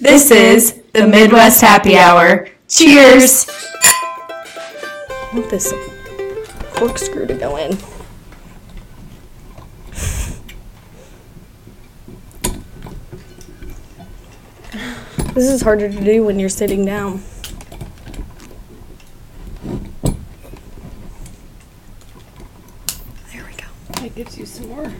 This is the Midwest Happy Hour. Cheers! I want this corkscrew to go in. This is harder to do when you're sitting down. There we go. That gives you some more.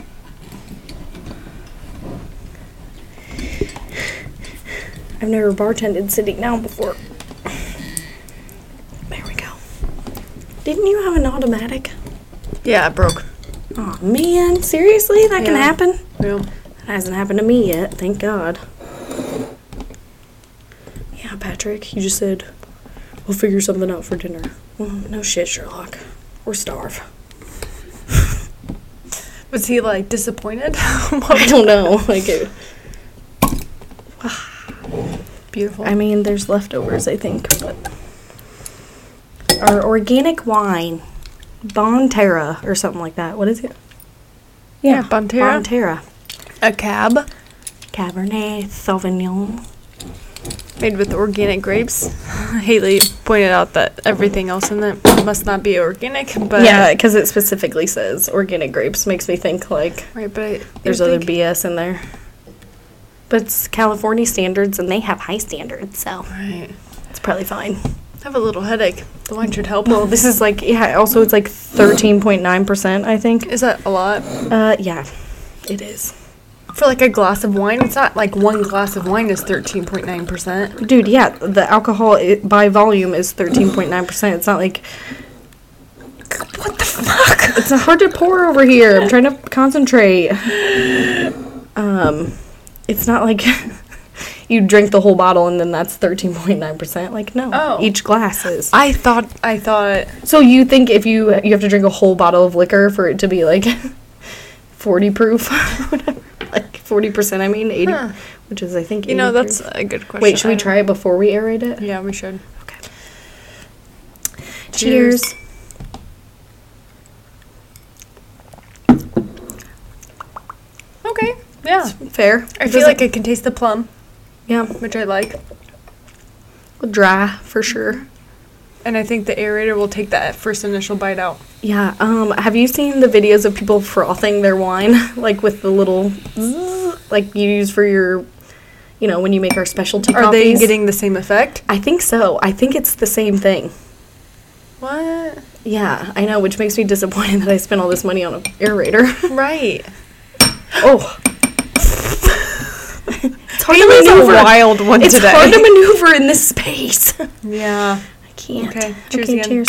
I've never bartended sitting down before. There we go. Didn't you have an automatic? Yeah, it broke. Oh man, seriously? That can happen? Yeah. That hasn't happened to me yet, thank God. Yeah, Patrick, you just said, we'll figure something out for dinner. Well, no shit, Sherlock. We're starved. Was he, like, disappointed? I don't know. Like, it, Beautiful. I mean, there's leftovers, I think, but... Our organic wine. Bonterra, or something like that. What is it? Yeah, Bonterra. Bonterra. A cab Cabernet Sauvignon. made with organic grapes. Haley pointed out that everything else in it must not be organic, but... Yeah, because it specifically says organic grapes. Makes me think, like, Right, but there's other BS in there. But it's California standards, and they have high standards, so Right. it's probably fine. I have a little headache. The wine should help. Well, this is like, yeah, also it's like 13.9%, I think. Is that a lot? Yeah, it is. For like a glass of wine, it's not like one glass of wine is 13.9%. Dude, yeah, the alcohol by volume is 13.9%. It's not like... What the fuck? It's hard to pour over here. I'm trying to concentrate. It's not like you drink the whole bottle and then that's 13.9%. Like, no. Oh. Each glass is. I thought... So you think if you have to drink a whole bottle of liquor for it to be like 40 proof? Like 40%, I mean, 80, Huh. which is, I think, 80 You know, proof. that's a good question. Wait, should we try it before we aerate it? Yeah, we should. Okay. Cheers. Okay, yeah. Fair. I feel like I can taste the plum, Yeah, which I like. dry for sure. And I think the aerator will take that first initial bite out. Yeah. Have you seen the videos of people frothing their wine, like with the little, zzz, like you use for your, you know, when you make our specialty Are coffees? they getting the same effect? I think so. I think it's the same thing. What? Yeah, I know, which makes me disappointed that I spent all this money on an aerator. Right. Oh. It's hard to Haley's a maneuver. wild one It's today. hard to maneuver in this space. Yeah. I can't. Okay, cheers Okay, again. cheers.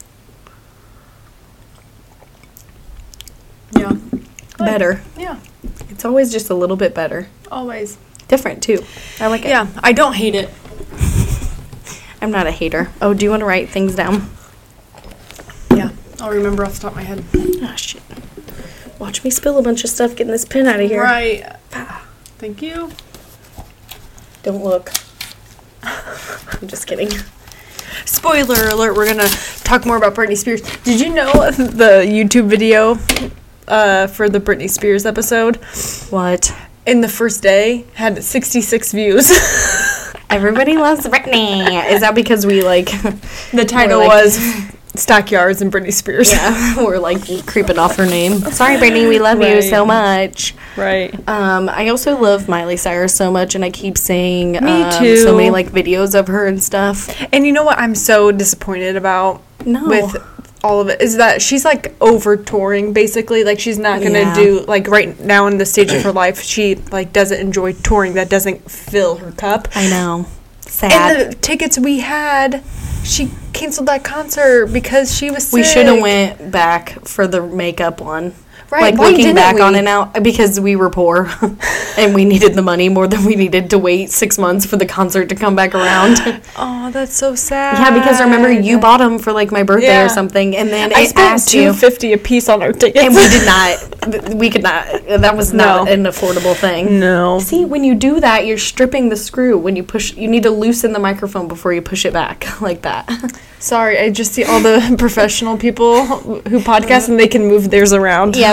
Yeah. Better. Yeah. It's always just a little bit better. Always. Different, too. I like it. Yeah, I don't hate it. I'm not a hater. Oh, do you want to write things down? Yeah. I'll remember off the top of my head. Oh, shit. Watch me spill a bunch of stuff getting this pen out of here. Right. Ah, Thank you. don't look. I'm just kidding. Spoiler alert, we're gonna talk more about Britney Spears. Did you know the YouTube video for the Britney Spears episode What? in the first day had 66 views? Everybody loves Britney. Is that because we, like... The title We're like- was Stockyards and Britney Spears. Yeah, we're, like, creeping off her name. Sorry, Britney, we love you Right. so much. Right. I also love Miley Cyrus so much, and I keep seeing too. so many, like, videos of her and stuff. And you know what I'm so disappointed about No. with all of it is that she's like over touring basically. Like she's not gonna Yeah. do like right now in the stage of her life she like doesn't enjoy touring. That doesn't fill her cup. I know. Sad. And the tickets we had, she canceled that concert because she was sick. We should have went back for the makeup one. Right, Like, why looking didn't back we? on it now, because we were poor and we needed the money more than we needed to wait 6 months for the concert to come back around. Oh, that's so sad. Yeah, because remember you bought them for like my birthday Yeah. or something, and then I it spent asked you, $250 a piece on our tickets. and we did not. We could not. That was not No. an affordable thing. No. See, when you do that, you're stripping the screw. When you push, you need to loosen the microphone before you push it back like that. Sorry, I just see all the professional people who podcast and they can move theirs around. Yeah,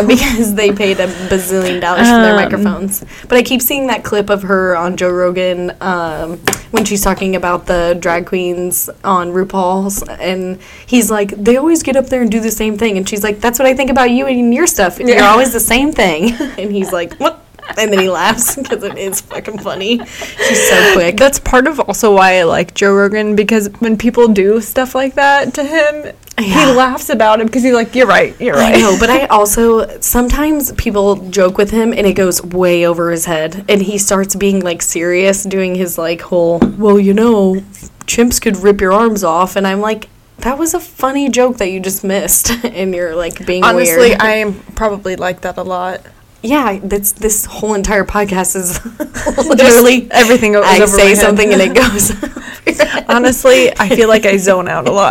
because they paid $1 bazillion for their microphones. But I keep seeing that clip of her on Joe Rogan when she's talking about the drag queens on RuPaul's, and he's like, they always get up there and do the same thing, and she's like, that's what I think about you and your stuff. You're always the same thing. And he's like, what? And then he laughs because it is fucking funny. She's so quick. That's part of also why I like Joe Rogan, because when people do stuff like that to him, he laughs about it because he's like, you're right. I know, but I also, sometimes people joke with him and it goes way over his head. And he starts being, like, serious, doing his, like, whole, well, you know, chimps could rip your arms off. And I'm like, that was a funny joke that you just missed. And you're, like, being Honestly, weird. I am probably like that a lot. Yeah, this whole entire podcast is literally everything goes I over say my something head. and it goes. Honestly, I feel like I zone out a lot.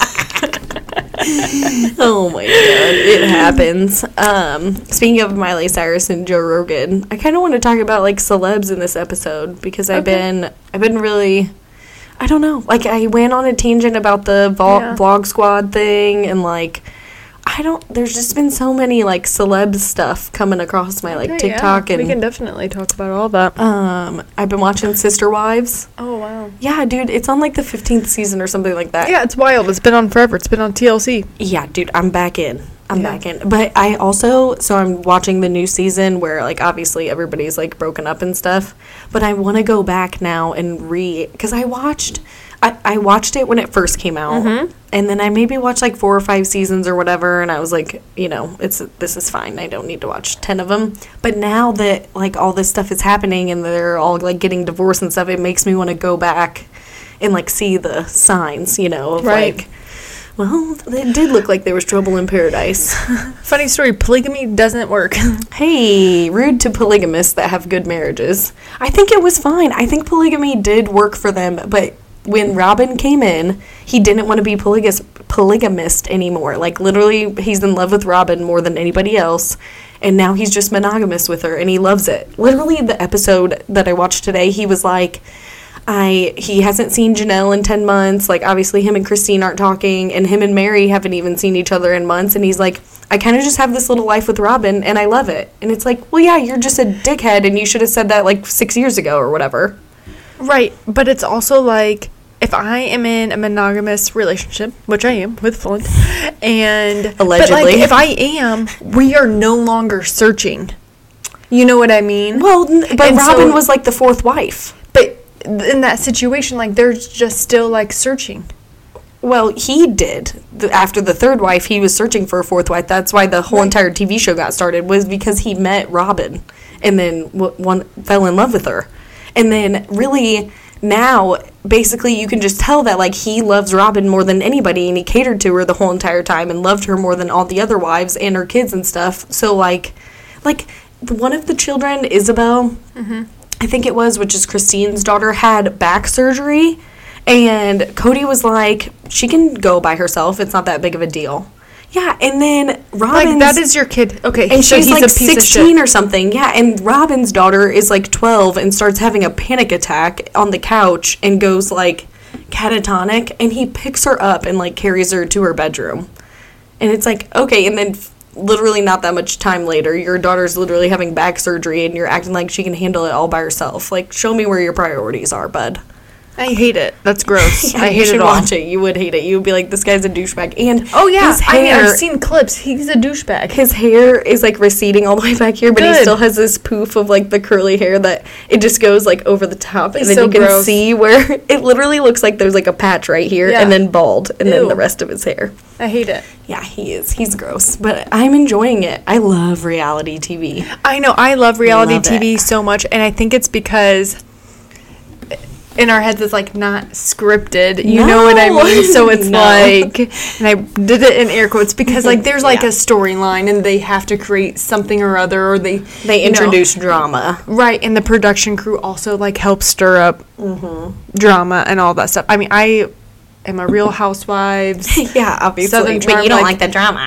Oh my god, it happens. Speaking of Miley Cyrus and Joe Rogan, I kind of want to talk about like celebs in this episode because I've been really, I don't know, like I went on a tangent about the Vlog Squad thing and like. There's just been so many, like, celeb stuff coming across my, like, TikTok. Yeah, and we can definitely talk about all that. I've been watching Sister Wives. Oh, wow. Yeah, dude, it's on, like, the 15th season or something like that. Yeah, it's wild. It's been on forever. It's been on TLC. Yeah, dude, I'm back in. But I also, so I'm watching the new season where, like, obviously everybody's, like, broken up and stuff. But I want to go back now and because I watched it when it first came out. And then I maybe watched like 4 or 5 seasons or whatever, and I was like, you know, this is fine. I don't need to watch 10 of them. But now that like all this stuff is happening and they're all like getting divorced and stuff, it makes me want to go back and like see the signs, you know, of like, well, it did look like there was trouble in paradise. Funny story, polygamy doesn't work. Hey, rude to polygamists that have good marriages. I think it was fine. I think polygamy did work for them, but when Robin came in, he didn't want to be polygamist anymore. Like, literally, he's in love with Robin more than anybody else, and now he's just monogamous with her, and he loves it. Literally, the episode that I watched today, he was like, he hasn't seen Janelle in 10 months. Like, obviously, him and Christine aren't talking, and him and Mary haven't even seen each other in months, and he's like, I kind of just have this little life with Robin, and I love it. And it's like, well, yeah, you're just a dickhead, and you should have said that, like, 6 years ago or whatever. Right, but it's also like, if I am in a monogamous relationship, which I am with Flint, and allegedly, but like, if I am, we are no longer searching. You know what I mean? Well, but and Robin was like the 4th wife. But in that situation, like, they're just still like searching. Well, he did. After the 3rd wife, he was searching for a 4th wife. That's why the whole entire TV show got started, was because he met Robin and then fell in love with her. And then really now, basically, you can just tell that, like, he loves Robin more than anybody, and he catered to her the whole entire time and loved her more than all the other wives and her kids and stuff. So, like one of the children, Isabel, I think it was, which is Christine's daughter, had back surgery. And Cody was like, she can go by herself. It's not that big of a deal. Yeah, and then Robin's... Like, that is your kid. Okay, and so she's he's like a piece 16 or something. Yeah, and Robin's daughter is like 12 and starts having a panic attack on the couch and goes like catatonic. And he picks her up and like carries her to her bedroom. And it's like, okay, and then literally not that much time later, your daughter's literally having back surgery and you're acting like she can handle it all by herself. Like, show me where your priorities are, bud. I hate it. That's gross. Yeah, I hate it all. Watch it. You would hate it. You would be like, this guy's a douchebag. And oh yeah, his hair, I've seen clips. He's a douchebag. His hair is like receding all the way back here, but he still has this poof of like the curly hair that it just goes like over the top, and then you can see where it literally looks like there's like a patch right here, and then bald, and then the rest of his hair. I hate it. Yeah, he is. He's gross, but I'm enjoying it. I love reality TV. I know. I love reality TV so much, and I think it's because in our heads it's like not scripted, you know what I mean? So it's like, and I did it in air quotes because like there's like a storyline and they have to create something or other, or they introduce drama, right? And the production crew also like helps stir up drama and all that stuff. I mean, I am a Real Housewives, yeah, obviously, Southern Charm, but you don't like the drama.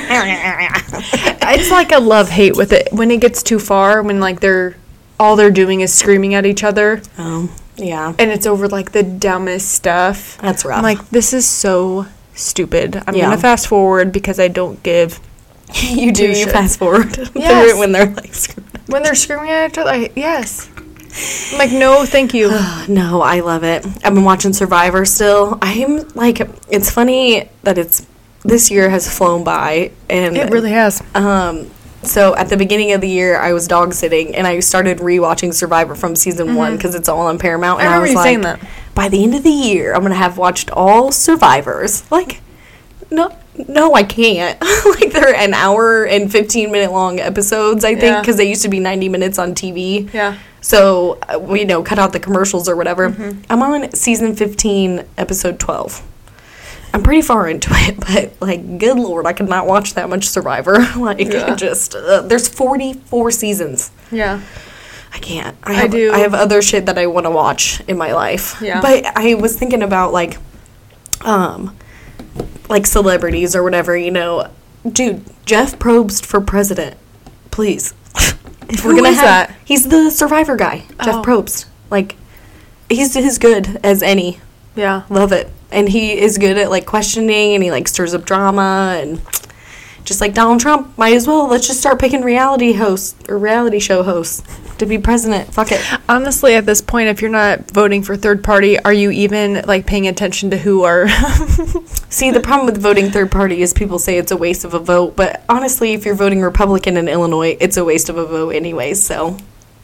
It's like a love-hate with it when it gets too far, when like all they're doing is screaming at each other. Yeah. And it's over, like, the dumbest stuff. That's rough. I'm like, this is so stupid. I'm going to fast forward because I don't give You do. You fast forward Yes. when they're like screaming. When they're screaming at each other, yes. I'm like, no, thank you. No, I love it. I've been watching Survivor still. I'm like, it's funny that this year has flown by, and It really has. So at the beginning of the year, I was dog sitting, and I started rewatching Survivor from season 1 because it's all on Paramount. And I remember was you like, saying that. by the end of the year, I'm gonna have watched all Survivors. Like, no, I can't. Like, they're an hour and 15-minute long episodes, I think, Yeah. because they used to be 90 minutes on TV. Yeah. So we cut out the commercials or whatever. I'm on season 15, episode 12. I'm pretty far into it, but, like, good Lord, I could not watch that much Survivor. Like, Yeah. there's 44 seasons. Yeah. I can't. I do. I have other shit that I want to watch in my life. Yeah. But I was thinking about, like celebrities or whatever, Dude, Jeff Probst for president. Please. If Who is that? He's the Survivor guy, Jeff Oh. Probst. Like, he's as good as any. Yeah. Love it. And he is good at, like, questioning, and he, like, stirs up drama, and just like Donald Trump, might as well. Let's just start picking reality show hosts to be president. Fuck it. Honestly, at this point, if you're not voting for third party, are you even, like, paying attention to who are... See, the problem with voting third party is people say it's a waste of a vote, but honestly, if you're voting Republican in Illinois, it's a waste of a vote anyways, so...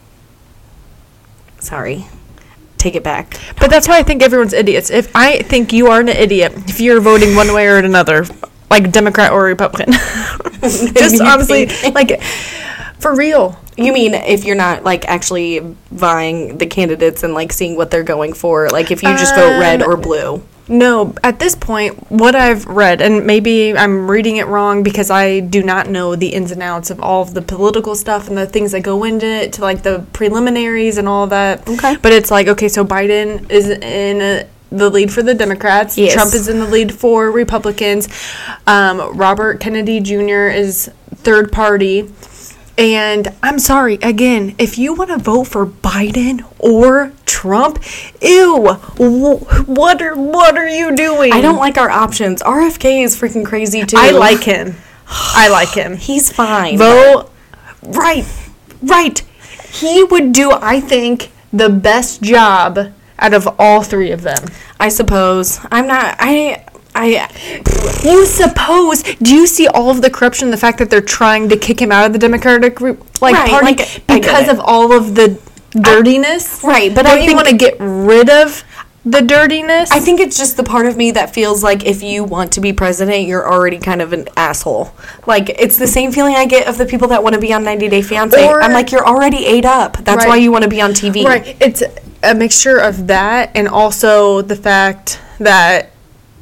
Sorry. Take it back. But that's why I think everyone's idiots. If I think you are an idiot if you're voting one way or another, like Democrat or Republican. Just You honestly, think- like, for real. You mean if you're not, like, actually vying the candidates and, like, seeing what they're going for, like, if you just vote red or blue? No, at this point, what I've read, and maybe I'm reading it wrong because I do not know the ins and outs of all of the political stuff and the things that go into it, to, like, the preliminaries and all that. Okay. But it's like, okay, so Biden is in the lead for the Democrats. Yes. Trump is in the lead for Republicans. Robert Kennedy Jr. is third party. And I'm sorry, again, if you want to vote for Biden or Trump, ew, what are you doing? I don't like our options. RFK is freaking crazy, too. I like him. I like him. He's fine. Vote. Right. He would do, I think, the best job out of all three of them. I suppose. I'm not... You suppose? Do you see all of the corruption? The fact that they're trying to kick him out of the Democratic Right, Party like, I get because it. of all of the dirtiness? Right, but don't I you think- want to get rid of the dirtiness? I think it's just the part of me that feels like if you want to be president, you're already kind of an asshole. Like, it's the same feeling I get of the people that want to be on 90 Day Fiancé. Or- I'm like, you're already ate up. That's Right. why you want to be on TV. Right. It's a mixture of that and also the fact that,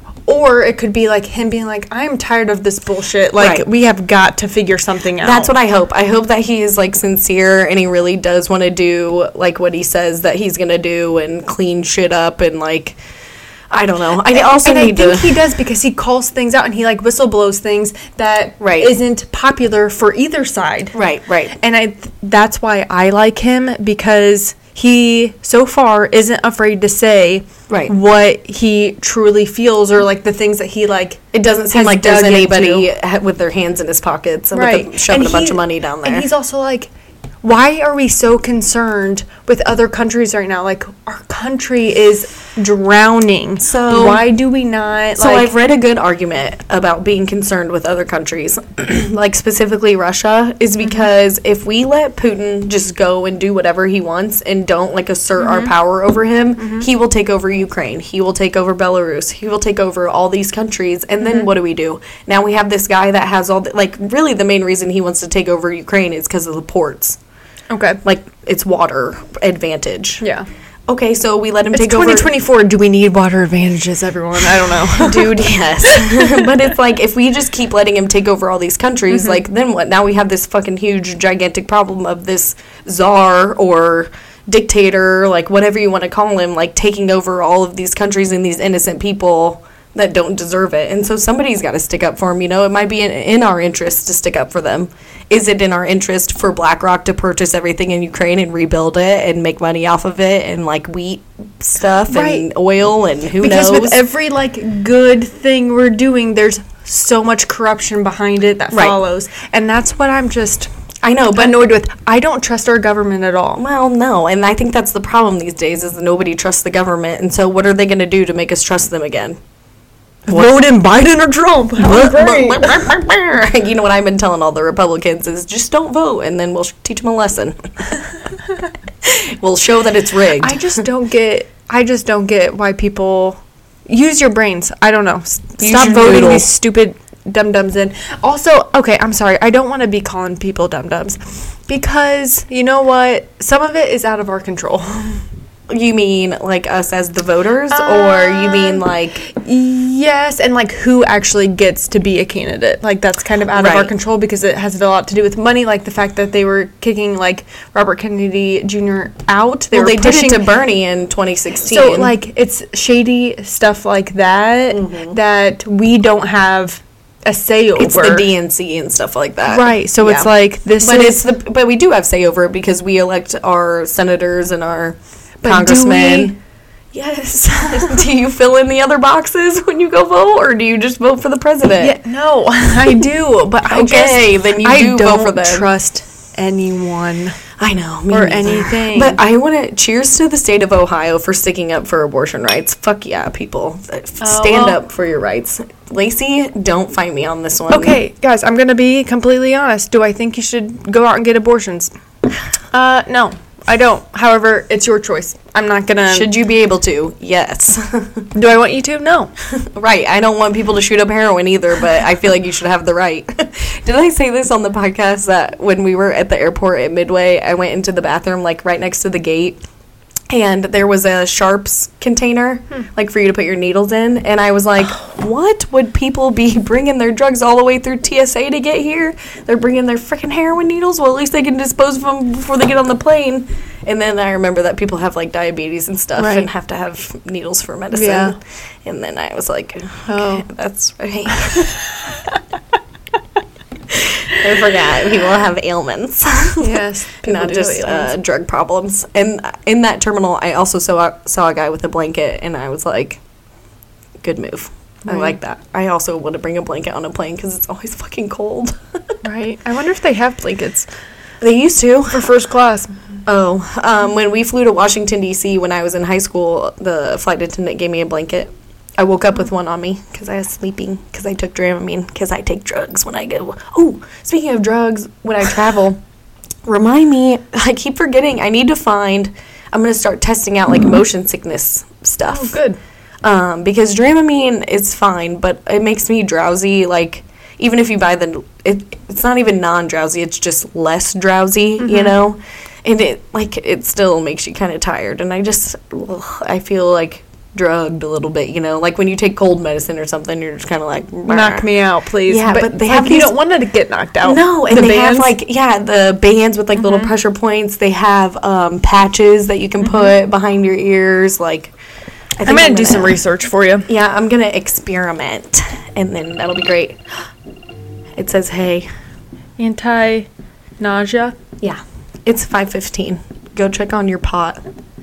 or it could be like him being like, I'm tired of this bullshit. Like, Right. we have got to figure something out. That's what I hope. I hope that he is, like, sincere and he really does want to do, like, what he says that he's going to do and clean shit up and, like, I don't know. I also and need I think to... he does because he calls things out and he, like, whistleblows things that Right. isn't popular for either side. Right. And that's why I like him, because he so far isn't afraid to say Right. what he truly feels, or like the things that he like. It doesn't seem has like there's dug anybody with their hands in his pockets and with shoving a bunch of money down there. And he's also like, why are we so concerned with other countries right now? Like, our country is drowning. So- why do we not? So I've read a good argument about being concerned with other countries, like specifically Russia, is because if we let Putin just go and do whatever he wants and don't, like, assert our power over him, he will take over Ukraine, he will take over Belarus, he will take over all these countries, and then what do? Now we have this guy that has all the, like, really the main reason he wants to take over Ukraine is because of the ports. Okay. Like, it's water advantage. Yeah. Okay, so we let him It's take over... 2024. Do we need water advantages, everyone? I don't know. Dude, yes. But it's like, if we just keep letting him take over all these countries, like, then what? Now we have this fucking huge, gigantic problem of this czar or dictator, like, whatever you want to call him, like, taking over all of these countries and these innocent people that don't deserve it. And so somebody's got to stick up for them, It might be in our interest to stick up for them. Is it in our interest for BlackRock to purchase everything in Ukraine and rebuild it and make money off of it and, like, wheat stuff Right. and oil and who Because knows? with every, like, good thing we're doing, there's so much corruption behind it that Right. follows. And that's what I'm just I know, but annoyed with. I don't trust our government at all. well, no, and I think that's the problem these days is that nobody trusts the government, and so what are they going to do to make us trust them again? Vote in Biden or Trump. You know what I've been telling all the Republicans is just don't vote, and then we'll teach them a lesson. We'll show that it's rigged. I just don't get why people use your brains. I don't know. Stop your voting noodle. these stupid dum-dums in. Also, okay, I'm sorry. I don't want to be calling people dum-dums because you know what? Some of it is out of our control. You mean like us as the voters, or you mean like Yes, and like who actually gets to be a candidate. Like that's kind of out of our Right. control because it has a lot to do with money, like the fact that they were kicking like Robert Kennedy Jr. out. well, were they did pushing it to Bernie in 2016? So like it's shady stuff like that that we don't have a say over. it's the DNC and stuff like that, Right. So it's Yeah. like this But is but we do have say over it because we elect our senators and our But do congressmen. we? Yes. Do you fill in the other boxes when you go vote, or do you just vote for the president? Yeah, no, I do, but I Okay, just then you I do vote don't for them. trust anyone. I know, me Or neither. anything. But I want to cheers to the state of Ohio for sticking up for abortion rights. Fuck yeah, people. Stand well- up for your rights. Lacey, don't fight me on this one. Okay, guys, I'm gonna be completely honest. Do I think you should go out and get abortions? No, I don't. However, it's your choice. I'm not gonna. Should you be able to? Yes. Do I want you to? No. Right. I don't want people to shoot up heroin either, but I feel like you should have the right. Did I say this on the podcast that when we were at the airport at Midway, I went into the bathroom like right next to the gate, and there was a Sharps container like for you to put your needles in, and I was like, what would people be bringing their drugs all the way through TSA to get here? They're bringing their freaking heroin needles. Well, at least they can dispose of them before they get on the plane. And then I remember that people have like diabetes and stuff Right. and have to have needles for medicine. Yeah. And then I was like, okay, Oh. that's right. I forgot people have ailments. Yes. people Not do just have ailments. drug problems. And in that terminal, I also saw a guy with a blanket, and I was like, good move. I Right. like that. I also want to bring a blanket on a plane because it's always fucking cold. Right. I wonder if they have blankets They used to. for first class. Oh, when we flew to Washington, D.C. when I was in high school, the flight attendant gave me a blanket. I woke up with one on me because I was sleeping because I took Dramamine because I take drugs when I go. Oh, speaking of drugs, when I travel, remind me, I keep forgetting, I need to find, I'm going to start testing out like motion sickness stuff. Oh, good. Because Dramamine is fine, but it makes me drowsy, like, even if you buy it's not even non-drowsy, it's just less drowsy, you know? And it still makes you kind of tired, and I feel like drugged a little bit, you know? Like when you take cold medicine or something, you're just kind of like, Knock me out, please. Yeah, but they like, have you these- don't want to get knocked out. No, and The they have bands. the bands with like little pressure points. They have patches that you can put behind your ears. Like, I think I'm gonna do some research for you. Yeah, I'm gonna experiment, and then that'll be great. It says, "Hey, Anti-nausea. yeah, it's 5:15. Go check on your pot."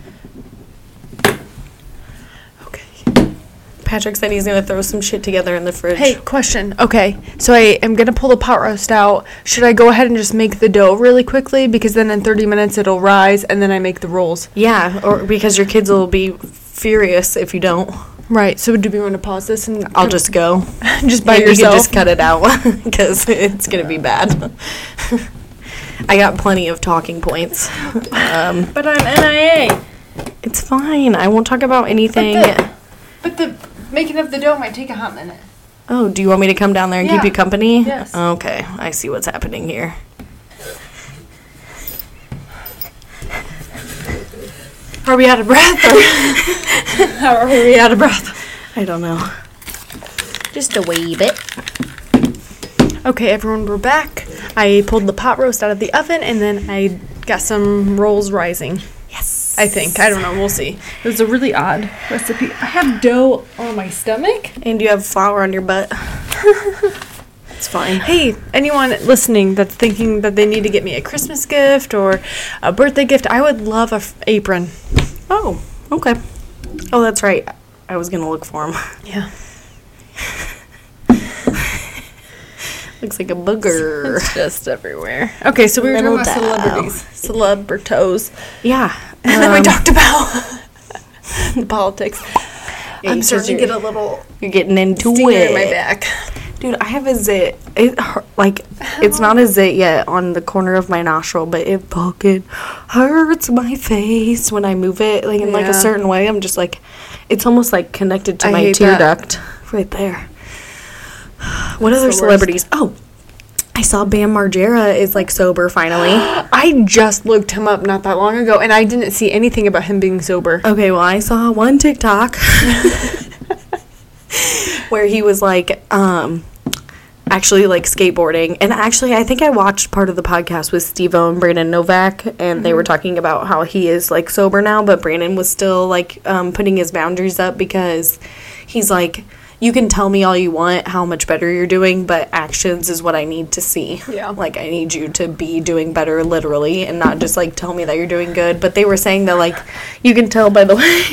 Okay. Patrick said he's gonna throw some shit together in the fridge. Hey, question. Okay, so I am gonna pull the pot roast out. Should I go ahead and just make the dough really quickly because then in 30 minutes it'll rise and then I make the rolls. Yeah, or because your kids will be furious if you don't. Right. So do we want to pause this and I'll just go. just by You can yourself? just cut it out because it's gonna be bad. I got plenty of talking points. But I'm NIA. It's fine. I won't talk about anything. But the making of the dough might take a hot minute. Oh, do you want me to come down there and keep Yeah. you company? Yes. Okay, I see what's happening here. Are we out of breath? Or how are we out of breath? I don't know. Just a wee bit. Okay, everyone, we're back. I pulled the pot roast out of the oven and then I got some rolls rising. Yes. I think. I don't know. We'll see. It was a really odd recipe. I have dough on my stomach. And you have flour on your butt. It's fine. Hey, anyone listening that's thinking that they need to get me a Christmas gift or a birthday gift, I would love a apron. Oh, okay. Oh, that's right. I was gonna look for them. Yeah. Looks like a booger. It's just everywhere. Okay, so we were talking about celebrities. Yeah. And then we talked about the politics. Yeah, I'm starting to get a little... You're getting into it. In my back. Dude, I have a zit. It's not a zit yet on the corner of my nostril, but it fucking hurts my face when I move it, in a certain way. I'm just it's almost connected to my tear duct right there. What other celebrities? Oh, I saw Bam Margera is sober finally. I just looked him up not that long ago, and I didn't see anything about him being sober. Okay, well, I saw one TikTok where he was actually skateboarding, and actually I think I watched part of the podcast with Steve-O and Brandon Novak, and they were talking about how he is sober now, but Brandon was still putting his boundaries up because he's you can tell me all you want how much better you're doing, but actions is what I need to see. Yeah. I need you to be doing better literally and not just tell me that you're doing good. But they were saying that you can tell by the way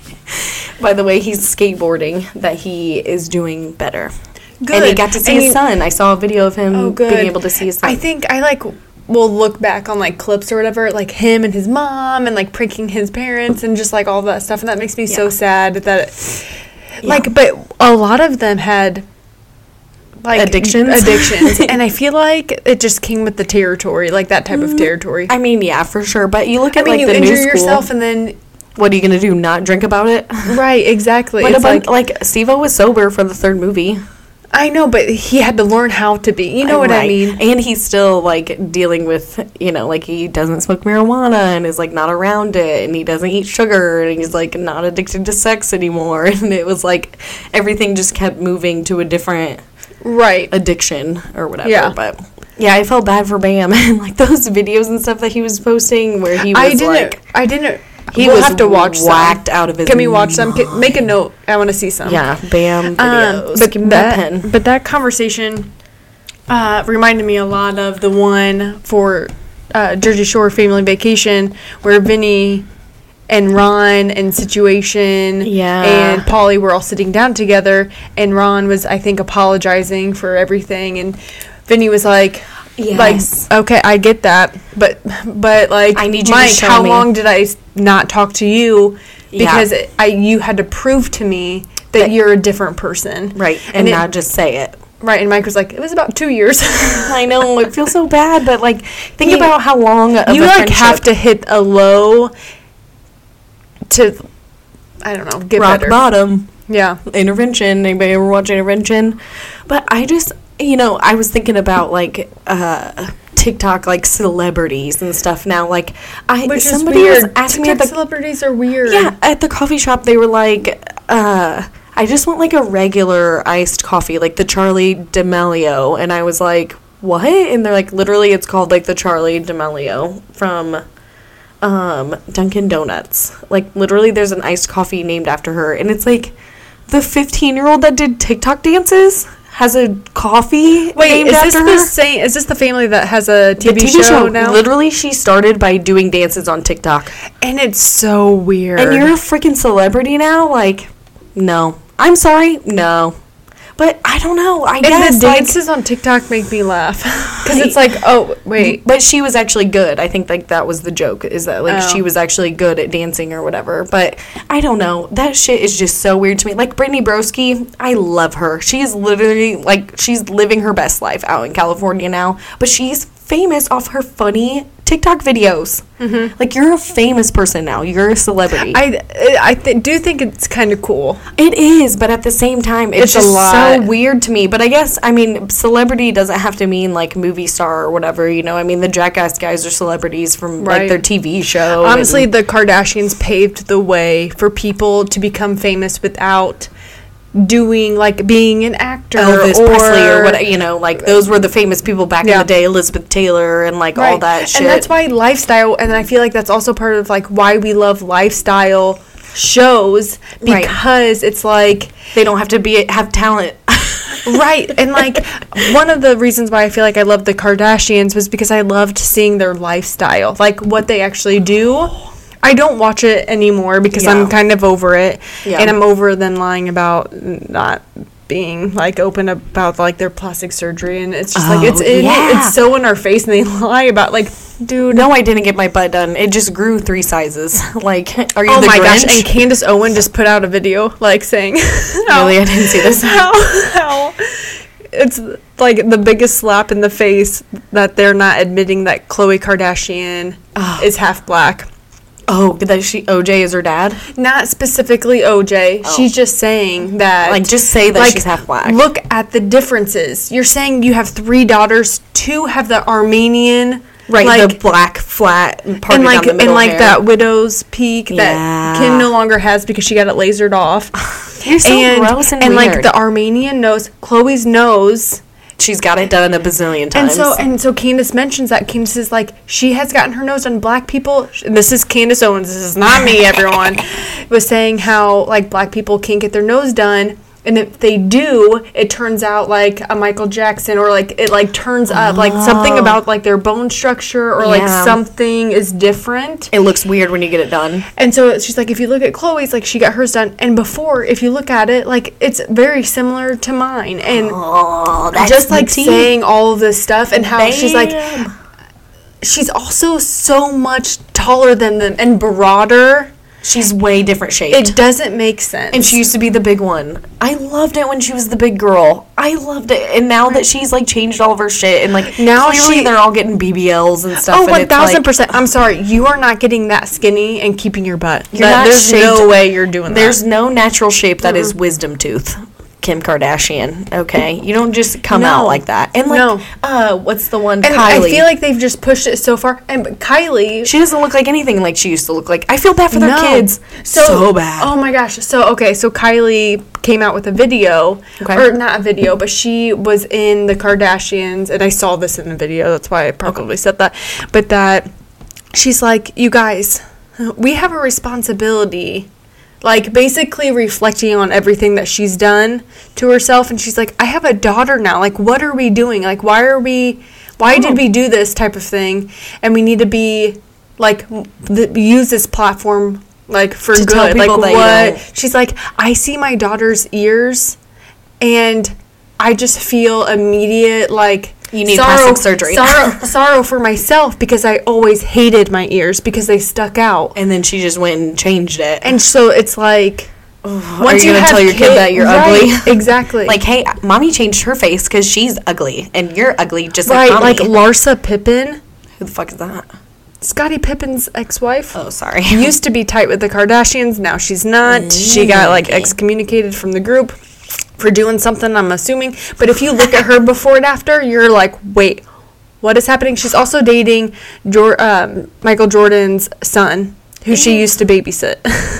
he's skateboarding that he is doing better. Good. And he got to see his son. I saw a video of him being able to see his son. I think I will look back on clips or whatever, him and his mom and pranking his parents and just all that stuff, and that makes me so sad that but a lot of them had addictions and I feel it just came with the territory, that type of territory. I mean, yeah, for sure, but you look at you the injure new school, yourself and then what are you gonna do, not drink about it? Right, exactly. But it's Steve-O was sober for the third movie. I know, but he had to learn how to be. You know what I mean? And he's still, dealing with, he doesn't smoke marijuana and is, not around it. And he doesn't eat sugar. And he's, not addicted to sex anymore. And it was, everything just kept moving to a different addiction or whatever. Yeah. But, yeah, I felt bad for Bam. And, those videos and stuff that he was posting where he was, I didn't... We'll have to watch whacked out of his... Can we watch some? Make a note. I want to see some. Yeah, Bam videos. But that conversation reminded me a lot of the one for Jersey Shore Family Vacation where Vinny and Ron and Situation and Pauly were all sitting down together, and Ron was, I think, apologizing for everything, and Vinny was yes. Okay, I get that, but I need you Mike, to show how me. long did I not talk to you? Because you had to prove to me that you're a different person. Right, and not just say it. Right, and Mike was it was about 2 years. I know, it feels so bad, but, think about how long of you, a friendship. have to hit a low to, I don't know, get rock better. bottom. Yeah. Intervention. Anybody ever watch Intervention? But I just... I was thinking about, TikTok, celebrities and stuff now. Somebody was asking me... celebrities are weird. Yeah, at the coffee shop, they were I just want, a regular iced coffee, the Charlie D'Amelio. And I was like, what? And they're literally, it's called, the Charlie D'Amelio from... Dunkin' Donuts. Literally, there's an iced coffee named after her. And it's, the 15-year-old that did TikTok dances has a coffee named after her. Is this the family that has a TV show now? Literally, she started by doing dances on TikTok. And it's so weird. And you're a freaking celebrity now? No. I'm sorry, no. But I don't know. I guess the dances on TikTok make me laugh because it's oh wait. But she was actually good. I think that was the joke, is that she was actually good at dancing or whatever. But I don't know. That shit is just so weird to me. Brittany Broski, I love her. She's literally she's living her best life out in California now. But she's famous off her funny TikTok videos. Mm-hmm. You're a famous person now. You're a celebrity. I do think it's kind of cool. It is, but at the same time, it's just so weird to me. But I guess, celebrity doesn't have to mean, movie star or whatever, the Jackass guys are celebrities from, their TV show. Honestly, the Kardashians paved the way for people to become famous without doing being an actor, Elvis Presley or what, those were the famous people back in the day, Elizabeth Taylor and all that shit. And that's why lifestyle, and I feel that's also part of why we love lifestyle shows, because it's they don't have to have talent. Right. And one of the reasons why I feel I loved the Kardashians was because I loved seeing their lifestyle, what they actually do. I don't watch it anymore because I'm kind of over it. Yeah. And I'm over them lying about not being like open about like their plastic surgery, and it's just yeah. it's so in our face, and they lie about like, dude. No, I didn't get my butt done. It just grew 3 sizes. Like, are you Oh the my Grinch? gosh! And Candace Owen just put out a video like saying, Really, I didn't see this. how it's like the biggest slap in the face that they're not admitting that Khloe Kardashian is half black. Oh, that OJ is her dad? Not specifically OJ. She's just saying that. Like, just say that she's half black. Look at the differences. You're saying you have 3 daughters. 2 have the Armenian. Right, like, the black, flat, parted and like, down the middle and like hair. that widow's peak Yeah. that Kim no longer has because she got it lasered off. You're so gross and weird. like the Armenian nose, Chloe's nose. She's got it done a bazillion times. And so Candace mentions that. Candace is like, she has gotten her nose done. Black people, and this is Candace Owens, this is not me, everyone, was saying how like black people can't get their nose done. And if they do, it turns out like a Michael Jackson, or like it like turns up like something about like their bone structure, or like something is different. It looks weird when you get it done. And so she's like, if you look at Chloe's, like she got hers done, and before, if you look at it, like it's very similar to mine, and That's just like the tea. saying all of this stuff, and how she's like, she's also so much taller than them and broader. She's way different shaped. It doesn't make sense. And she used to be the big one. I loved it when she was the big girl. I loved it. And now that she's like changed all of her shit, and like Now clearly they're all getting BBLs and stuff. Oh, and it's like, 1000%. I'm sorry. You are not getting that skinny and keeping your butt. You're not there's no shaped- way you're doing that. There's no natural shape that is wisdom tooth. Kim Kardashian, okay? You don't just come No. out like that. And like, what's the one, and Kylie? I feel like they've just pushed it so far. And Kylie, she doesn't look like anything like she used to look like. I feel bad for their No. kids. So bad. Oh my gosh. So Kylie came out with a video, Okay. or not a video, but she was in the Kardashians, and I saw this in the video. That's why I probably said that. But that she's like, you guys, we have a responsibility. Like, basically reflecting on everything that she's done to herself. And she's like, I have a daughter now. Like, what are we doing? Like, why did we do this type of thing? And we need to be, like, use this platform, like, for To good. tell people like, that you don't. She's like, I see my daughter's ears, and I just feel immediate, like, You need plastic surgery. sorrow for myself, because I always hated my ears because they stuck out. And then she just went and changed it. And so it's like, Are you gonna tell your kid that you're ugly? Exactly. Like, hey, mommy changed her face because she's ugly, and you're ugly just right, like mommy. like Larsa Pippen, Who the fuck is that? Scottie Pippen's ex-wife. Oh, sorry. Used to be tight with the Kardashians. Now she's not. She got like excommunicated from the group for doing something, I'm assuming. But if you look at her before and after, you're like, wait, what is happening? She's also dating Michael Jordan's son, who she used to babysit.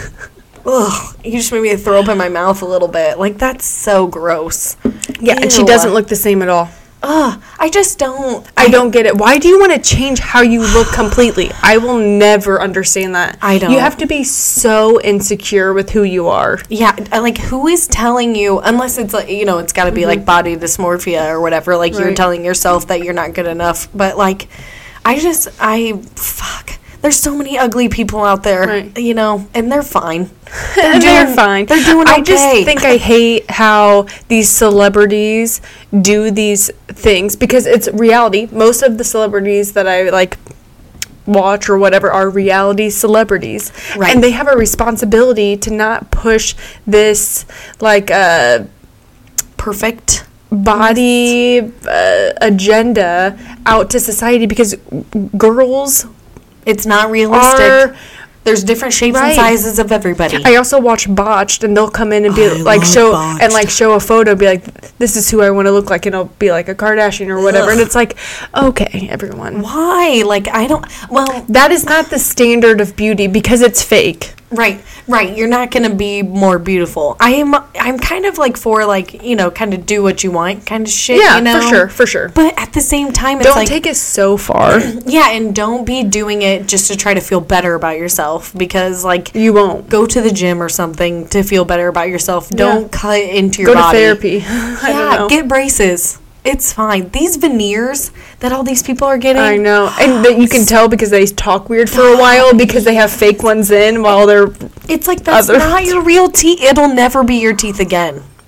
Ugh, you just made me throw up in my mouth a little bit. Like, that's so gross. Yeah, and she Ew. doesn't look the same at all. Ugh, I just don't. I don't get it. Why do you want to change how you look completely? I will never understand that. I don't. You have to be so insecure with who you are. Yeah, like, who is telling you, unless it's like, you know, it's got to be like body dysmorphia or whatever, like you're Right. telling yourself that you're not good enough. But like, fuck. There's so many ugly people out there, Right. you know, and they're fine. They're fine. They're doing okay. I just think I hate how these celebrities do these things, because it's reality. Most of the celebrities that I like watch or whatever are reality celebrities, Right. and they have a responsibility to not push this like perfect body agenda out to society, because girls It's not realistic. are. There's different shapes and Right. sizes of everybody. I also watch Botched, and they'll come in and be like show a photo, and be like, this is who I want to look like, and it'll be like a Kardashian or whatever. And it's like, okay, everyone, Why? Like, I don't. Well, that is not the standard of beauty, because it's fake. right. You're not gonna be more beautiful. I'm kind of like for, like, you know, kind of do what you want kind of shit. Yeah, you know? for sure. But at the same time, it's Don't like, take it so far. yeah, and don't be doing it just to try to feel better about yourself, because like, You won't. go to the gym or something to feel better about yourself. Don't cut into your Go to body. therapy. I don't Yeah, know. get braces. It's fine. These veneers that all these people are getting. I know, and that you can tell because they talk weird for a while, because they have fake ones in while they're. It's like, that's Other- not your real teeth. It'll never be your teeth again.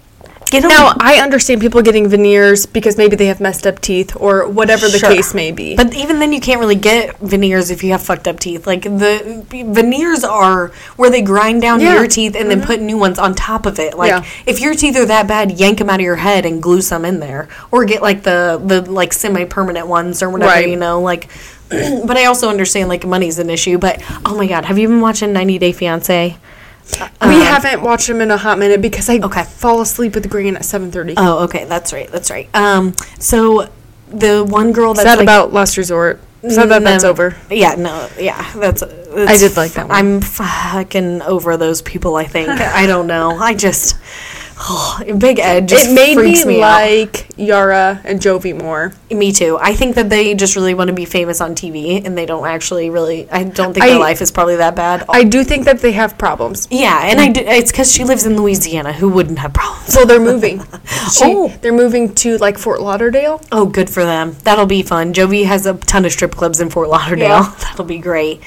Now, I understand people getting veneers because maybe they have messed up teeth or whatever the case may be. But even then, you can't really get veneers if you have fucked up teeth. Like, the veneers are where they grind down your teeth and then put new ones on top of it. Like, if your teeth are that bad, yank them out of your head and glue some in there. Or get, like, the like, semi-permanent ones or whatever, you know, like... But I also understand, like, money's an issue. But, oh, my God, have you been watching 90 Day Fiancé? We haven't watched them in a hot minute because I fall asleep with Green at 7:30. Oh, okay, that's right. So the one girl that's sad about Last Resort. Sad that that's over. Yeah, that's. I did like that one. I'm fucking over those people. I think I don't know. I just Big Ed just it made freaks me like out. Yara and Jovi more. Me too. I think that they just really want to be famous on TV, and they don't actually really. I don't think their life is probably that bad. I do think that they have problems. Yeah, and it's because she lives in Louisiana. Who wouldn't have problems? So they're moving. They're moving to like Fort Lauderdale. Oh, good for them. That'll be fun. Jovi has a ton of strip clubs in Fort Lauderdale. Yeah. That'll be great.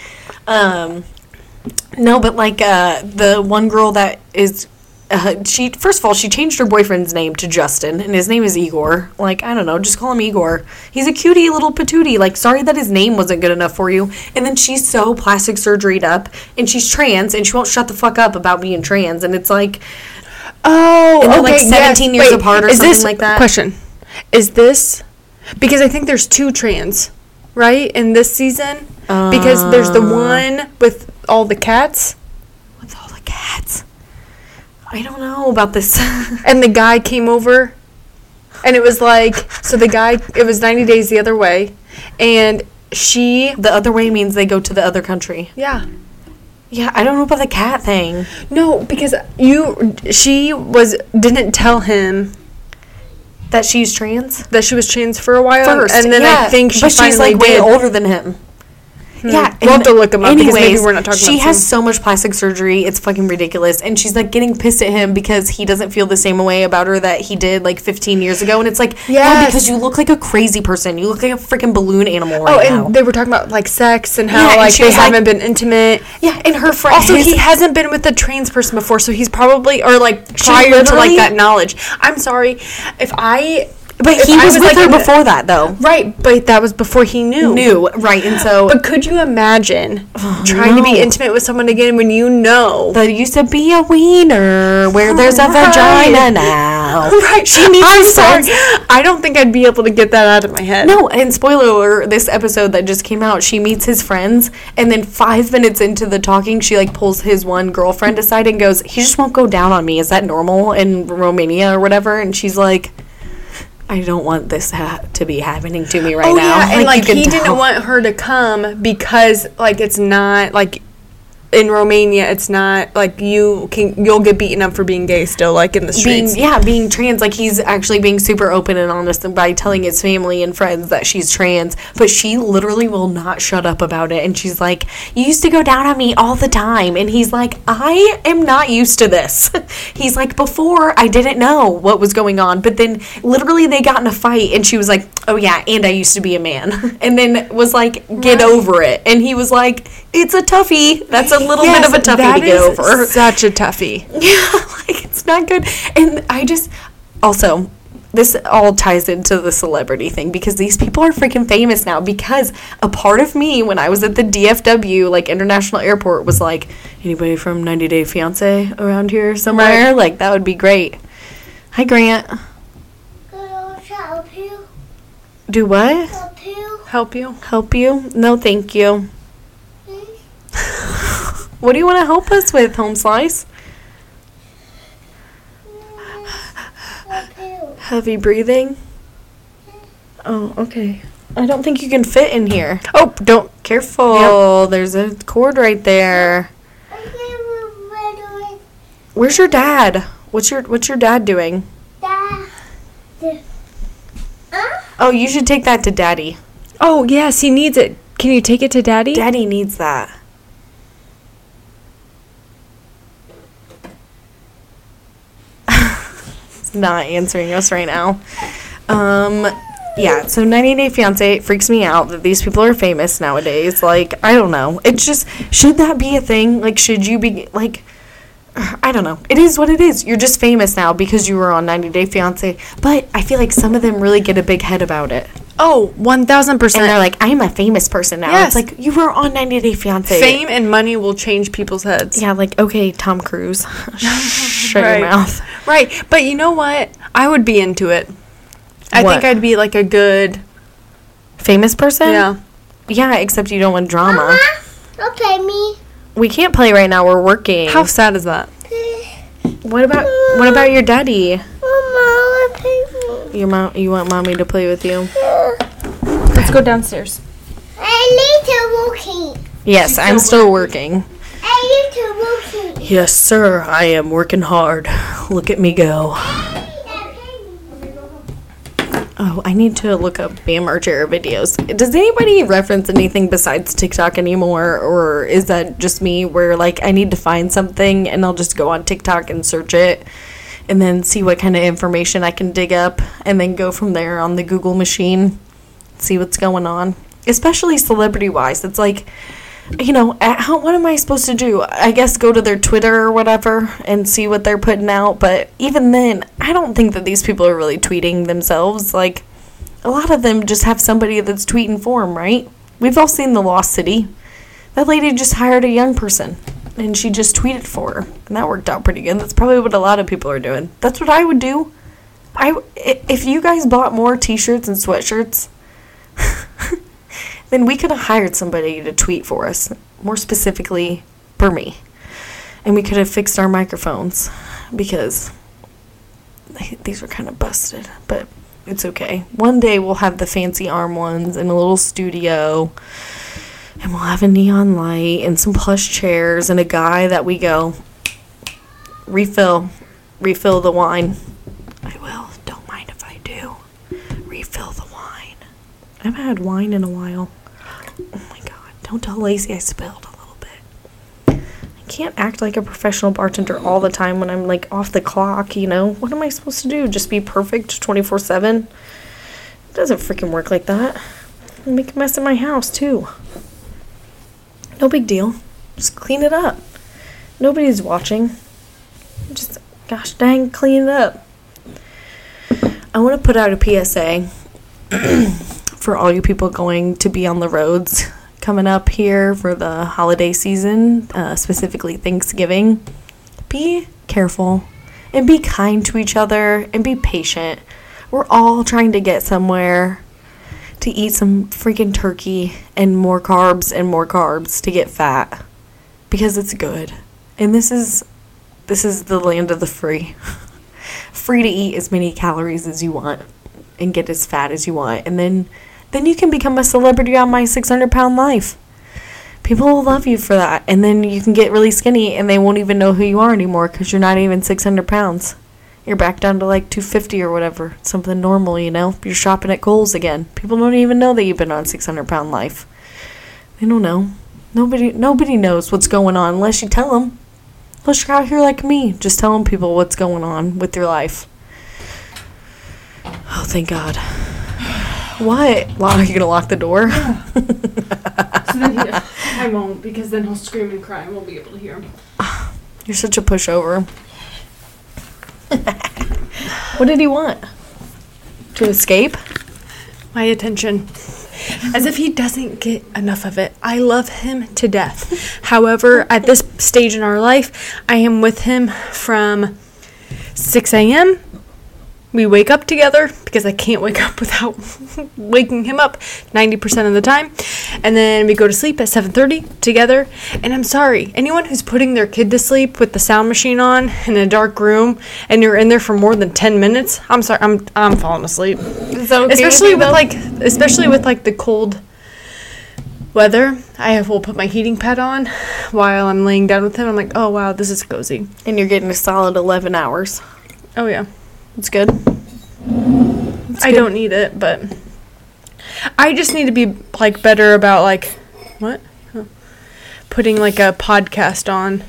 No, but like the one girl that is. She first of all, she changed her boyfriend's name to Justin, and his name is Igor. Like, I don't know, just call him Igor. He's a cutie little patootie. Like, sorry that his name wasn't good enough for you. And then she's so plastic surgery'd up, and she's trans, and she won't shut the fuck up about being trans. And it's like, oh, and they're like 17 years apart or something like that. Question: is this because I think there's 2 trans, right, in this season? Because there's the one with all the cats. With all the cats. I don't know about this. And the guy came over, and it was like, so the guy, it was 90 days the other way, and she... The other way means they go to the other country. Yeah. Yeah, I don't know about the cat thing. No, because she didn't tell him... That she's trans? That she was trans for a while. First, and then I think she finally she's like way older than him. Yeah, we'll have to look him up because maybe we're not talking about she has so much plastic surgery, it's fucking ridiculous. And she's like getting pissed at him because he doesn't feel the same way about her that he did like 15 years ago. And it's like, yeah, because you look like a crazy person. You look like a freaking balloon animal right now. And they were talking about like sex and how like they haven't been intimate. Yeah, and her friend. Also, he hasn't been with a trans person before, so he's probably, or like prior to like that knowledge. I'm sorry, But he was with her before that, though. Right, but that was before he knew. Right, and so... But could you imagine trying to be intimate with someone again when you know... There used to be a wiener where there's a vagina now. Right, I'm sorry. I don't think I'd be able to get that out of my head. No, and spoiler alert, this episode that just came out, she meets his friends, and then 5 minutes into the talking, she, like, pulls his one girlfriend aside and goes, he just won't go down on me. Is that normal in Romania or whatever? And she's like... I don't want this to be happening to me right now. Yeah, and like he didn't want her to come because like it's not like in Romania it's not like you'll get beaten up for being gay still like in the streets. Being trans, like he's actually being super open and honest by telling his family and friends that she's trans, but she literally will not shut up about it. And she's like, you used to go down on me all the time. And he's like, I am not used to this. He's like, before I didn't know what was going on, but then literally they got in a fight and she was like, oh yeah, and I used to be a man. And then was like, get over it. And he was like, it's a toughie. That's a little bit of a toughie to get over. Such a toughie. Yeah, like it's not good. And I just also this all ties into the celebrity thing because these people are freaking famous now because a part of me when I was at the DFW like International Airport was like, anybody from 90 Day Fiance around here somewhere? Right. Like that would be great. Hi Grant. Help you? Do what? Help you? Help you? Help you? No, thank you. What do you want to help us with, Home Slice? Heavy breathing? Oh, okay. I don't think you can fit in here. Oh, don't. Careful. Yep. There's a cord right there. Where's your dad? What's your dad doing? Oh, you should take that to Daddy. Oh, yes, he needs it. Can you take it to Daddy? Daddy needs that. Not answering us right now. Yeah, so 90 Day Fiancé freaks me out that these people are famous nowadays. Like, I don't know. It's just, should that be a thing? Like, should you be, like, I don't know. It is what it is. You're just famous now because you were on 90 Day Fiancé. But I feel like some of them really get a big head about it. Oh, 1,000%. And they're like, I'm a famous person now. Yes. It's like, you were on 90 Day Fiancé. Fame and money will change people's heads. Yeah, like, okay, Tom Cruise. Shut Right. your mouth. Right. But you know what? I would be into it. I What? think I'd be like a good... Famous person? Yeah. Yeah, except you don't want drama. Mama, don't play me. We can't play right now. We're working. How sad is that? What about your daddy? Mama, play me. Your mom? You want mommy to play with you? Let's go downstairs. I need to working. Yes, I'm still working. I need to working. Yes, sir. I am working hard. Look at me go. Oh, I need to look up Bam Margera videos. Does anybody reference anything besides TikTok anymore? Or is that just me where, like, I need to find something and I'll just go on TikTok and search it and then see what kind of information I can dig up and then go from there on the Google machine, see what's going on? Especially celebrity-wise. It's like, you know, what am I supposed to do? I guess go to their Twitter or whatever and see what they're putting out. But even then, I don't think that these people are really tweeting themselves. Like, a lot of them just have somebody that's tweeting for them, right? We've all seen The Lost City. That lady just hired a young person, and she just tweeted for her. And that worked out pretty good. That's probably what a lot of people are doing. That's what I would do. If you guys bought more t-shirts and sweatshirts... then we could have hired somebody to tweet for us, more specifically for me. And we could have fixed our microphones because these were kind of busted, but it's okay. One day we'll have the fancy arm ones in a little studio, and we'll have a neon light and some plush chairs and a guy that we go, refill the wine. I will, don't mind if I do. Refill the wine. I haven't had wine in a while. Oh my god, don't tell Lacey I spilled a little bit. I can't act like a professional bartender all the time when I'm like off the clock, you know? What am I supposed to do? Just be perfect 24/7? It doesn't freaking work like that. I make a mess in my house too. No big deal. Just clean it up. Nobody's watching. Just, gosh dang, clean it up. I want to put out a PSA for all you people going to be on the roads coming up here for the holiday season, specifically Thanksgiving. Be careful and be kind to each other and be patient. We're all trying to get somewhere to eat some freaking turkey and more carbs to get fat because it's good. And this is the land of the free. Free to eat as many calories as you want and get as fat as you want. And then you can become a celebrity on My 600-Pound Life. People will love you for that. And then you can get really skinny and they won't even know who you are anymore because you're not even 600 pounds. You're back down to like 250 or whatever. Something normal, you know? You're shopping at Kohl's again. People don't even know that you've been on 600-Pound Life. They don't know. Nobody knows what's going on unless you tell them. Unless you're out here like me, just telling people what's going on with your life. Oh, thank God. What? Are you going to lock the door? So then I won't, because then he'll scream and cry and won't be able to hear him. You're such a pushover. What did he want? To escape? My attention. As if he doesn't get enough of it. I love him to death. However, at this stage in our life, I am with him from 6 a.m. We wake up together because I can't wake up without waking him up 90% of the time. And then we go to sleep at 7:30 together. And I'm sorry, anyone who's putting their kid to sleep with the sound machine on in a dark room and you're in there for more than 10 minutes, I'm sorry, I'm falling asleep. Is that okay Especially with the cold weather. Will put my heating pad on while I'm laying down with him. I'm like, oh wow, this is cozy. And you're getting a solid 11 hours. Oh yeah. It's good. I don't need it, but I just need to be like better about like what? Oh. Putting like a podcast on.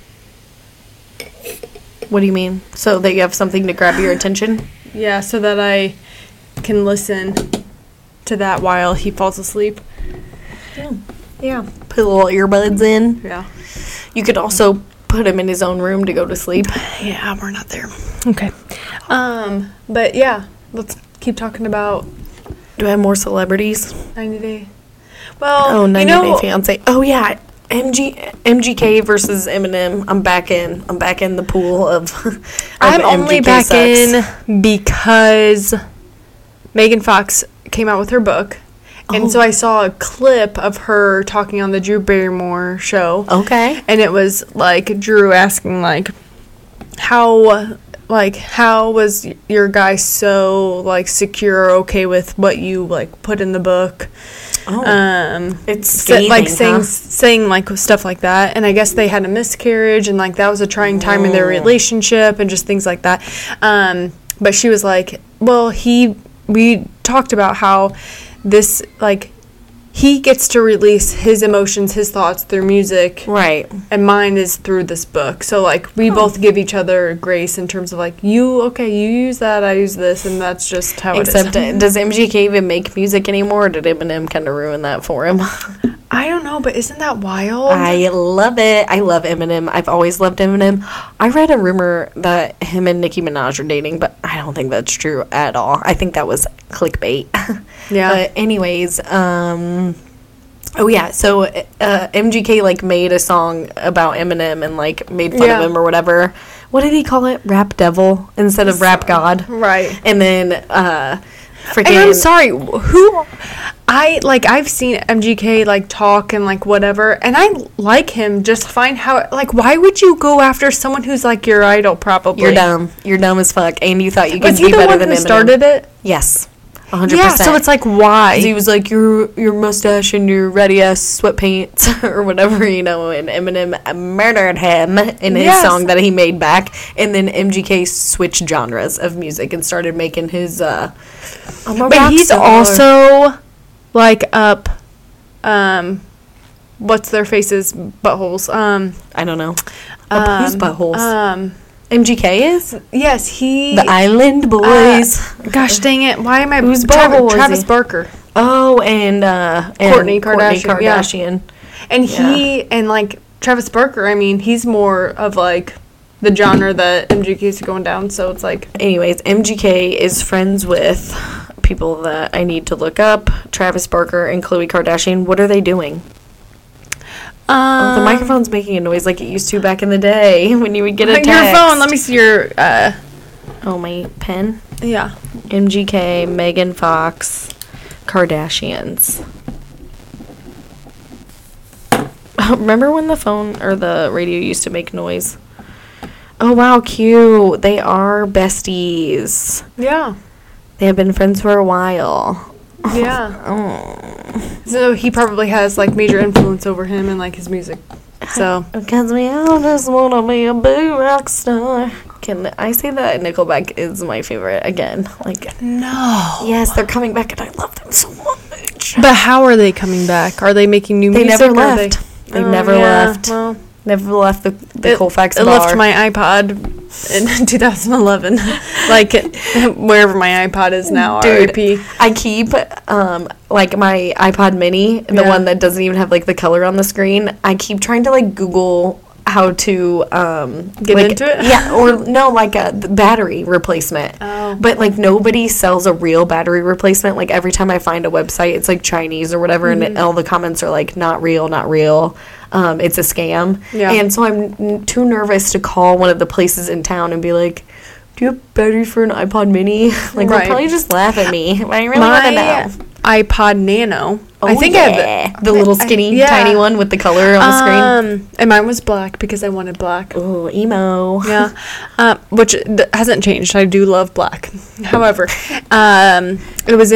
What do you mean? So that you have something to grab your attention? Yeah, so that I can listen to that while he falls asleep. Yeah. Put little earbuds in. Yeah. You could also put him in his own room to go to sleep. Yeah, we're not there. Okay. But yeah, let's keep talking about Do I have more celebrities? 90 Day. Well, 90 Day Fiance. Oh yeah, MGK versus Eminem. I'm back in the pool of. I'm MGK only back sucks. in because Megan Fox came out with her book. And so I saw a clip of her talking on the Drew Barrymore show. Okay. And it was like Drew asking like how was your guy so like secure or okay with what you like put in the book? It's scathing, saying like stuff like that. And I guess they had a miscarriage and like that was a trying time in their relationship and just things like that. But she was like, well, we talked about how this like he gets to release his emotions, his thoughts through music, right? And mine is through this book. So like we both give each other grace in terms of like you use that, I use this, and that's just how it is. Except does MGK even make music anymore, or did Eminem kind of ruin that for him? I don't know, but isn't that wild? I love it. I love Eminem. I've always loved Eminem. I read a rumor that him and Nicki Minaj are dating, but I don't think that's true at all. I think that was clickbait. Yeah. But anyways, oh yeah, so MGK like made a song about Eminem and like made fun of him or whatever. What did he call it? Rap Devil instead of Rap God. Right. And then freaking. And I'm sorry, I've seen MGK like talk and like whatever, and I like him just fine. How like why would you go after someone who's like your idol? Probably you're dumb. You're dumb as fuck, and you thought you could be better than Eminem. Was he the one who started it? Yes. 100%. Yeah, so it's like why? He was like your mustache and your ratty ass sweatpants or whatever, you know, and Eminem murdered him in his song that he made back, and then MGK switched genres of music and started making his I'm a but he's star. also like up what's their faces buttholes I don't know whose buttholes MGK is? Yes, he the Island Boys. Gosh dang it! Why am I? Who's Travis Barker. Oh, and Kourtney Kardashian. Yeah. And he and like Travis Barker. I mean, he's more of like the genre that MGK is going down. So it's like, anyways, MGK is friends with people that I need to look up. Travis Barker and Khloe Kardashian. What are they doing? The microphone's making a noise like it used to back in the day when you would get a text. Your phone. Let me see your. Oh, my pen. Yeah. MGK, Megan Fox, Kardashians. Remember when the phone or the radio used to make noise? Oh wow, cute. They are besties. Yeah. They have been friends for a while. Yeah. Oh. So he probably has like major influence over him and like his music. So because we all just wanna be a big rock star. Can I say that Nickelback is my favorite again? Like no. Yes, they're coming back and I love them so much. But how are they coming back? Are they making new music? They never left. They never left. Well, never left the Colfax bar. It left my iPod in 2011. Like wherever my iPod is now. Dude, RIP. I keep like my iPod mini, the one that doesn't even have like the color on the screen. I keep trying to like Google how to get like, into it. Yeah, or no, like a battery replacement. Oh. But like nobody sells a real battery replacement. Like every time I find a website, it's like Chinese or whatever, and all the comments are like not real, not real. It's a scam. Yeah. And so I'm too nervous to call one of the places in town and be like, do you have battery for an iPod mini? Like, they'll probably just laugh at me. But I really want to know. iPod Nano. Oh, I think I have the little skinny, tiny one with the color on the screen. And mine was black because I wanted black. Oh, emo. Yeah. Which hasn't changed. I do love black. However, it was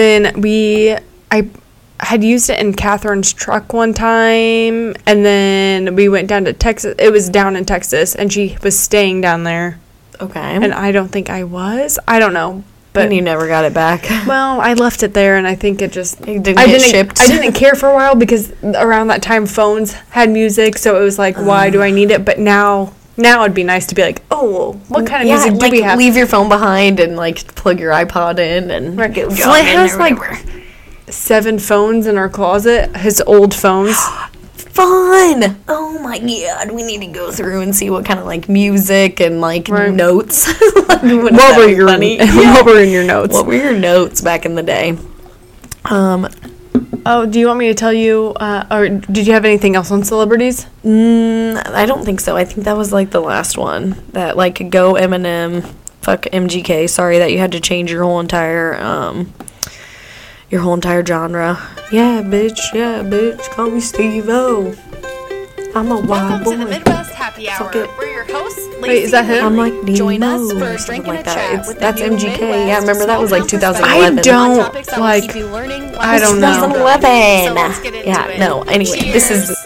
I had used it in Catherine's truck one time, and then we went down to Texas. It was down in Texas, and she was staying down there. Okay. And I don't think I was. I don't know. But you never got it back. Well, I left it there, and I think it just... I didn't shipped. I didn't care for a while because around that time phones had music, so it was like, why do I need it? But now it'd be nice to be like, oh, what kind of music do we have? Leave your phone behind and like plug your iPod in and go Flint has like 7 phones in our closet, his old phones. fun. Oh my god, we need to go through and see what kind of like music and like notes. What were your What were in your notes? What were your notes back in the day? Oh, do you want me to tell you, or did you have anything else on celebrities? I don't think so. I think that was like the last one. That like go Eminem, fuck MGK. Sorry that you had to change your whole entire genre. Yeah, bitch. Call me Steve-O. I'm a wild boy. Welcome to the Midwest Happy Hour. Fuck it. We're your hosts, Lacey. Wait, is that him? I'm like Nemo. Join us for or a something drink and like a chat that. with That's the new MGK. Midwest Yeah, remember that was like Small 2011. I don't, topics that will like, keep you learning, I don't know. So let's get into 2011. it. Yeah, no. Anyway, this is